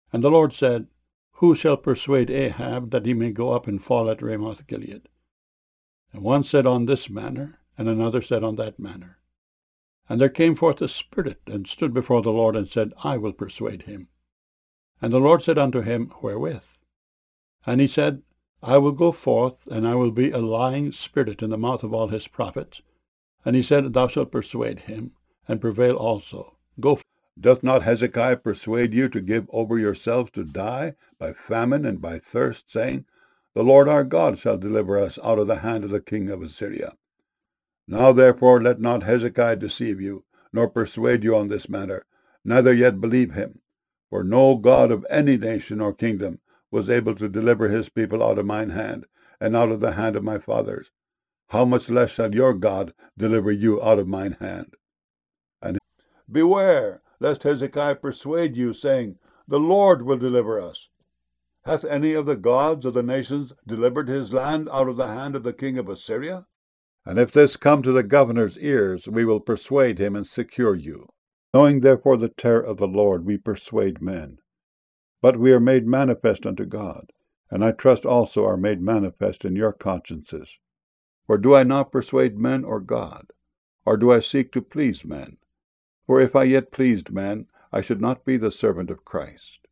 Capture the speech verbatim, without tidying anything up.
And the Lord said, Who shall persuade Ahab that he may go up and fall at Ramoth Gilead? And one said on this manner, and another said on that manner. And there came forth a spirit, and stood before the Lord, and said, I will persuade him. And the Lord said unto him, Wherewith? And he said, I will go forth, and I will be a lying spirit in the mouth of all his prophets. And he said, Thou shalt persuade him, and prevail also. Go forth. Doth not Hezekiah persuade you to give over yourselves to die by famine and by thirst, saying, The Lord our God shall deliver us out of the hand of the king of Assyria? Now therefore let not Hezekiah deceive you, nor persuade you on this matter, neither yet believe him. For no God of any nation or kingdom was able to deliver his people out of mine hand, and out of the hand of my fathers. How much less shall your God deliver you out of mine hand? And beware, lest Hezekiah persuade you, saying, The Lord will deliver us. Hath any of the gods of the nations delivered his land out of the hand of the king of Assyria? And if this come to the governor's ears, we will persuade him and secure you. Knowing therefore the terror of the Lord, we persuade men. But we are made manifest unto God, and I trust also are made manifest in your consciences. For do I not persuade men or God? Or do I seek to please men? For if I yet pleased men, I should not be the servant of Christ.